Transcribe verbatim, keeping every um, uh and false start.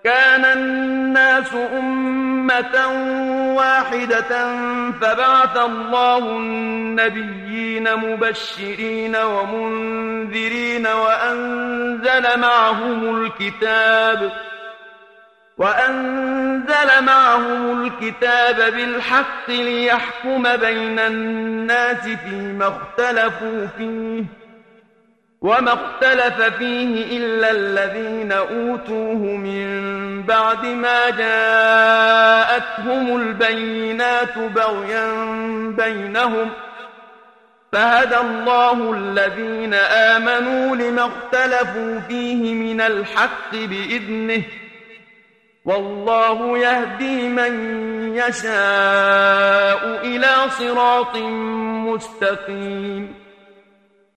كان الناس أمة واحدة فبعث الله النبيين مبشرين ومنذرين وأنزل معهم الكتاب وأنزل معهم الكتاب بالحق ليحكم بين الناس فيما اختلفوا فيه وما اختلف فيه إلا الذين أوتوه من بعد ما جاءتهم البينات بغيا بينهم فهدى الله الذين آمنوا لما اختلفوا فيه من الحق بإذنه والله يهدي من يشاء إلى صراط مستقيم.